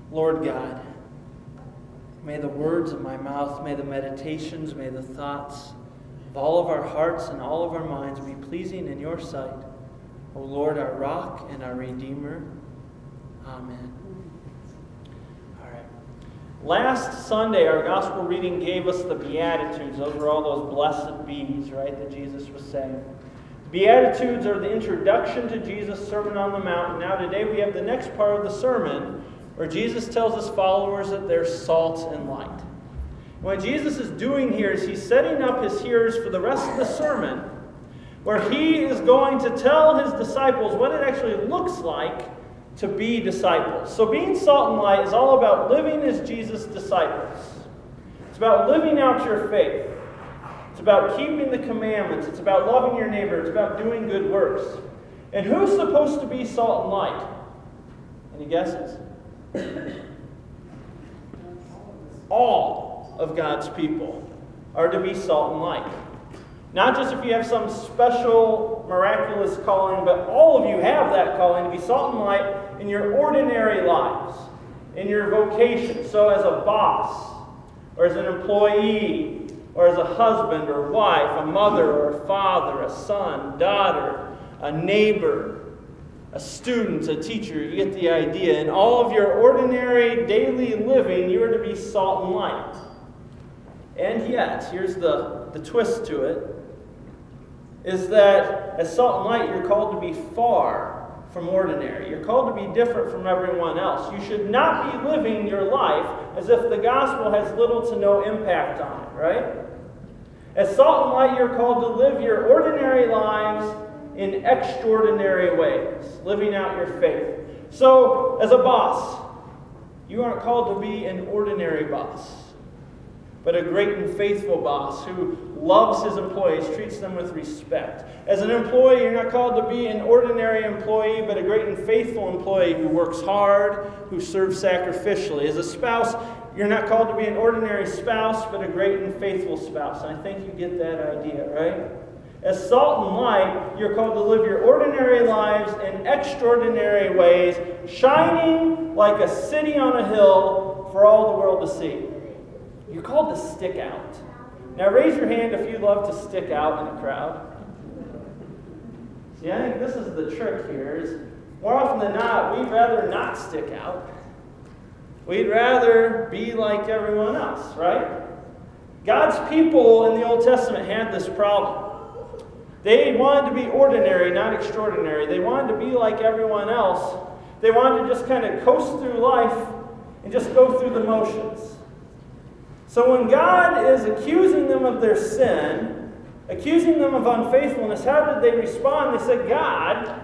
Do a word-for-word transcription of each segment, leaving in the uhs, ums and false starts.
Lord God, may the words of my mouth, may the meditations, may the thoughts of all of our hearts and all of our minds be pleasing in your sight, O Lord, our rock and our Redeemer. Amen. All right. Last Sunday, our gospel reading gave us the Beatitudes. Those were all those blessed bees, right, that Jesus was saying. The Beatitudes are the introduction to Jesus' Sermon on the Mount. And now today we have the next part of the sermon where Jesus tells his followers that they're salt and light. What Jesus is doing here is he's setting up his hearers for the rest of the sermon, where he is going to tell his disciples what it actually looks like to be disciples. So being salt and light is all about living as Jesus' disciples. It's about living out your faith. It's about keeping the commandments. It's about loving your neighbor. It's about doing good works. And who's supposed to be salt and light? Any guesses? All of God's people are to be salt and light. Not just if you have some special, miraculous calling, but all of you have that calling to be salt and light in your ordinary lives, in your vocation. So as a boss, or as an employee, or as a husband or wife, a mother or a father, a son, daughter, a neighbor, a student, a teacher, you get the idea. In all of your ordinary daily living, you are to be salt and light. And yet, here's the, the twist to it, is that as salt and light, you're called to be far from ordinary. You're called to be different from everyone else. You should not be living your life as if the gospel has little to no impact on it, right? As salt and light, you're called to live your ordinary lives in extraordinary ways, living out your faith. So, as a boss, you aren't called to be an ordinary boss, but a great and faithful boss who loves his employees, treats them with respect. As an employee, you're not called to be an ordinary employee, but a great and faithful employee who works hard, who serves sacrificially. As a spouse, you're not called to be an ordinary spouse, but a great and faithful spouse. And I think you get that idea, right? As salt and light, you're called to live your ordinary lives in extraordinary ways, shining like a city on a hill for all the world to see. You're called to stick out. Now raise your hand if you love to stick out in a crowd. See, I think this is the trick here, is more often than not, we'd rather not stick out. We'd rather be like everyone else, right? God's people in the Old Testament had this problem. They wanted to be ordinary, not extraordinary. They wanted to be like everyone else. They wanted to just kind of coast through life and just go through the motions. So when God is accusing them of their sin, accusing them of unfaithfulness, how did they respond? They said, God,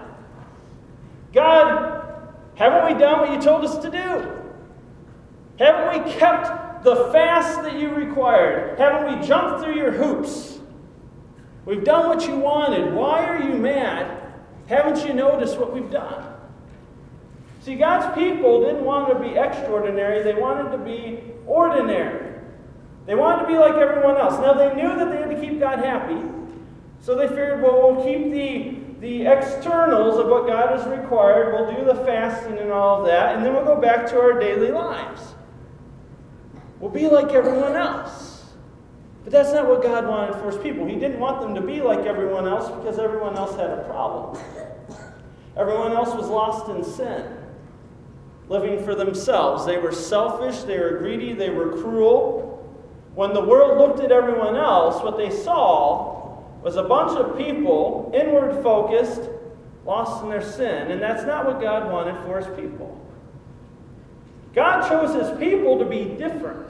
God, haven't we done what you told us to do? Haven't we kept the fast that you required? Haven't we jumped through your hoops? We've done what you wanted. Why are you mad? Haven't you noticed what we've done? See, God's people didn't want to be extraordinary. They wanted to be ordinary. They wanted to be like everyone else. Now, they knew that they had to keep God happy. So they figured, well, we'll keep the, the externals of what God has required. We'll do the fasting and all of that. And then we'll go back to our daily lives. We'll be like everyone else. But that's not what God wanted for his people. He didn't want them to be like everyone else because everyone else had a problem. Everyone else was lost in sin, living for themselves. They were selfish, they were greedy, they were cruel. When the world looked at everyone else, what they saw was a bunch of people, inward focused, lost in their sin. And that's not what God wanted for his people. God chose his people to be different.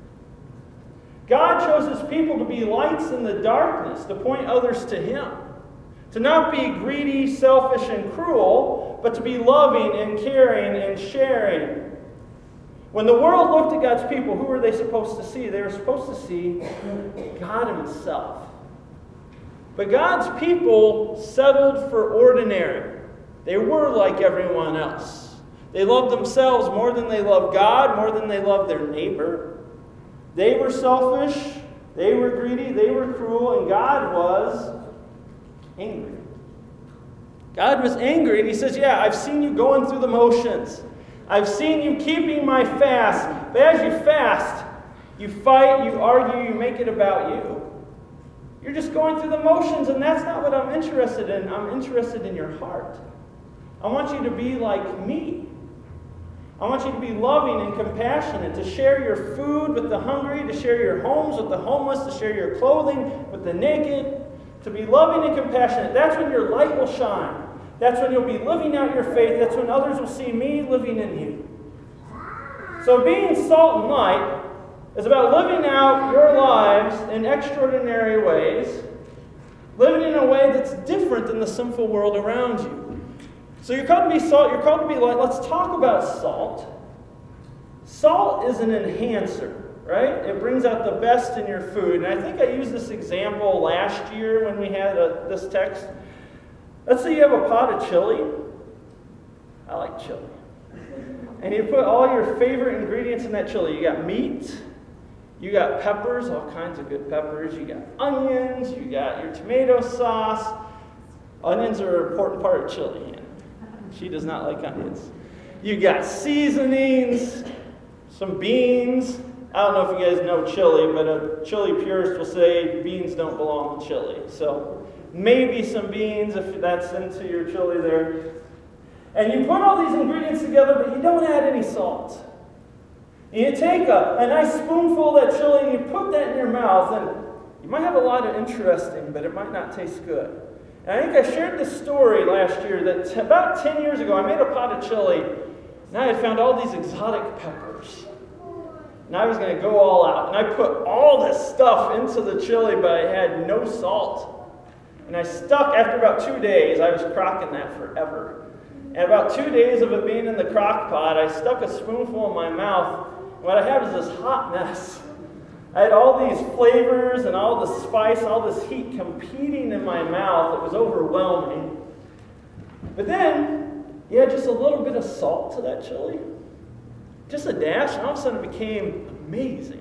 God chose his people to be lights in the darkness, to point others to him. To not be greedy, selfish, and cruel, but to be loving and caring and sharing. When the world looked at God's people, who were they supposed to see? They were supposed to see God himself. But God's people settled for ordinary. They were like everyone else. They loved themselves more than they loved God, more than they loved their neighbor. They were selfish, they were greedy, they were cruel, and God was angry. God was angry, and he says, yeah, I've seen you going through the motions. I've seen you keeping my fast. But as you fast, you fight, you argue, you make it about you. You're just going through the motions, and that's not what I'm interested in. I'm interested in your heart. I want you to be like me. I want you to be loving and compassionate, to share your food with the hungry, to share your homes with the homeless, to share your clothing with the naked, to be loving and compassionate. That's when your light will shine. That's when you'll be living out your faith. That's when others will see me living in you. So being salt and light is about living out your lives in extraordinary ways, living in a way that's different than the sinful world around you. So you're called to be salt, you're called to be light. Let's talk about salt. Salt is an enhancer, right? It brings out the best in your food. And I think I used this example last year when we had a, this text. Let's say you have a pot of chili. I like chili. And you put all your favorite ingredients in that chili. You got meat, you got peppers, all kinds of good peppers. You got onions, you got your tomato sauce. Onions are an important part of chili. She does not like onions. You got seasonings, some beans. I don't know if you guys know chili, but a chili purist will say beans don't belong to chili. So maybe some beans if that's into your chili there. And you put all these ingredients together, but you don't add any salt. And you take a, a nice spoonful of that chili and you put that in your mouth, and you might have a lot of interesting, but it might not taste good. And I think I shared this story last year that t- about ten years ago I made a pot of chili, and I had found all these exotic peppers. And I was going to go all out. And I put all this stuff into the chili, but I had no salt. And I stuck, after about two days, I was crocking that forever. And about two days of it being in the crock pot, I stuck a spoonful in my mouth. And what I had was this hot mess. I had all these flavors and all the spice, all this heat competing in my mouth. It was overwhelming. But then, you add just a little bit of salt to that chili. Just a dash, and all of a sudden it became amazing.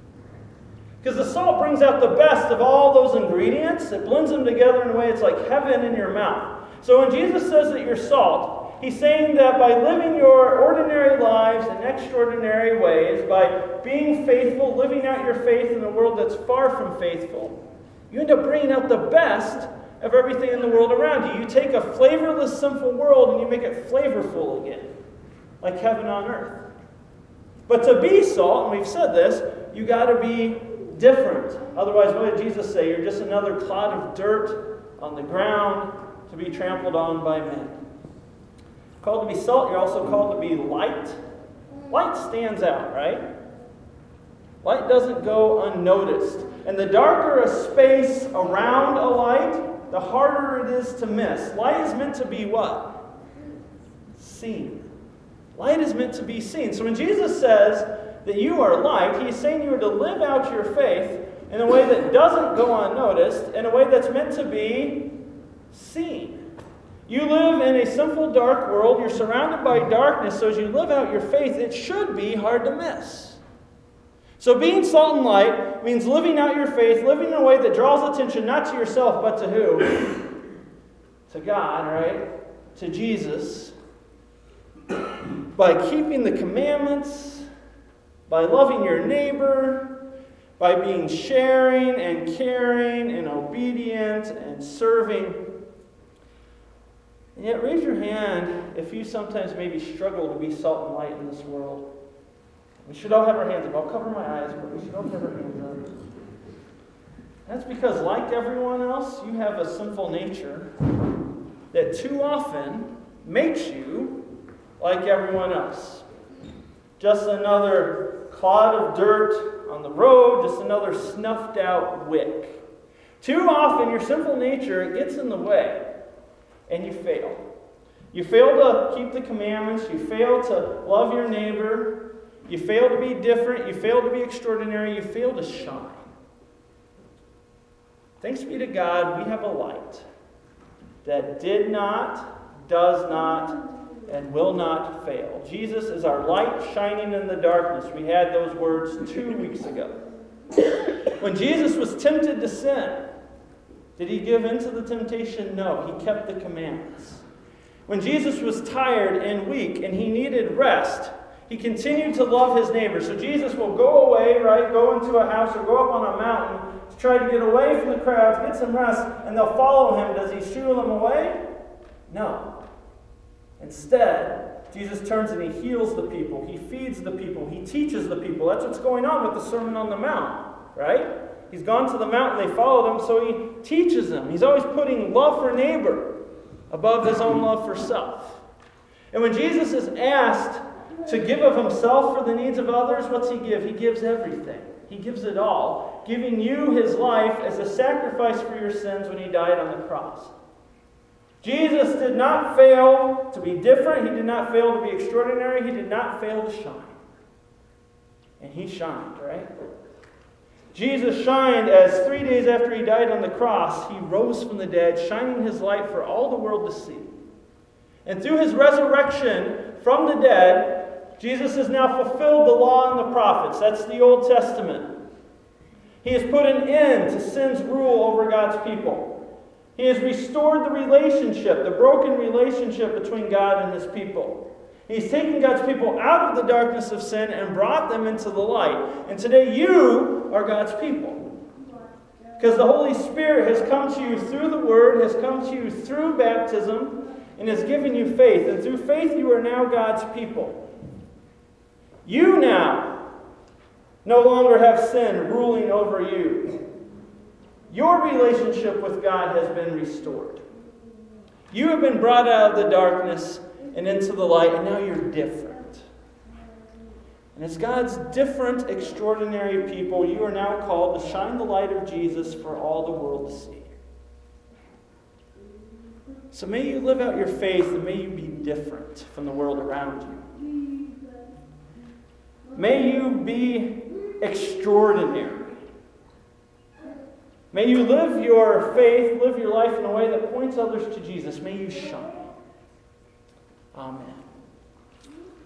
Because the salt brings out the best of all those ingredients. It blends them together in a way it's like heaven in your mouth. So when Jesus says that you're salt, He's saying that by living your ordinary lives in extraordinary ways, by being faithful, living out your faith in a world that's far from faithful, you end up bringing out the best of everything in the world around you. You take a flavorless, sinful world and you make it flavorful again, like heaven on earth. But to be salt, and we've said this, you got to be different. Otherwise, what did Jesus say? You're just another clod of dirt on the ground to be trampled on by men. Called to be salt, you're also called to be light. Light stands out, right? Light doesn't go unnoticed. And the darker a space around a light, the harder it is to miss. Light is meant to be what? Seen. Light is meant to be seen. So when Jesus says that you are light, He's saying you are to live out your faith in a way that doesn't go unnoticed, in a way that's meant to be seen. You live in a simple, dark world. You're surrounded by darkness, so as you live out your faith, it should be hard to miss. So being salt and light means living out your faith, living in a way that draws attention not to yourself, but to who? To God, right? To Jesus. By keeping the commandments, by loving your neighbor, by being sharing and caring and obedient and serving. And yet, raise your hand if you sometimes maybe struggle to be salt and light in this world. We should all have our hands up. I'll cover my eyes, but we should all have our hands up. That's because, like everyone else, you have a sinful nature that too often makes you like everyone else. Just another clod of dirt on the road, just another snuffed out wick. Too often, your sinful nature gets in the way. And you fail. You fail to keep the commandments. You fail to love your neighbor. You fail to be different. You fail to be extraordinary. You fail to shine. Thanks be to God, we have a light that did not, does not, and will not fail. Jesus is our light shining in the darkness. We had those words two weeks ago. When Jesus was tempted to sin, did He give in to the temptation? No, He kept the commandments. When Jesus was tired and weak and he needed rest, he continued to love his neighbor. So Jesus will go away, right? Go into a house or go up on a mountain to try to get away from the crowds, get some rest, and they'll follow him. Does he shoo them away? No. Instead, Jesus turns and he heals the people. He feeds the people. He teaches the people. That's what's going on with the Sermon on the Mount, right? He's gone to the mountain. They followed him, so he teaches them. He's always putting love for neighbor above his own love for self. And when Jesus is asked to give of himself for the needs of others, what's he give? He gives everything. He gives it all, giving you his life as a sacrifice for your sins when he died on the cross. Jesus did not fail to be different. He did not fail to be extraordinary. He did not fail to shine. And he shined, right? Jesus shined as three days after he died on the cross, he rose from the dead, shining his light for all the world to see. And through his resurrection from the dead, Jesus has now fulfilled the law and the prophets. That's the Old Testament. He has put an end to sin's rule over God's people. He has restored the relationship, the broken relationship between God and his people. He's taken God's people out of the darkness of sin and brought them into the light. And today you are God's people. Because the Holy Spirit has come to you through the Word, has come to you through baptism, and has given you faith. And through faith you are now God's people. You now no longer have sin ruling over you. Your relationship with God has been restored. You have been brought out of the darkness and into the light, and now you're different. And as God's different, extraordinary people, you are now called to shine the light of Jesus for all the world to see. So may you live out your faith, and may you be different from the world around you. May you be extraordinary. May you live your faith, live your life in a way that points others to Jesus. May you shine. Amen.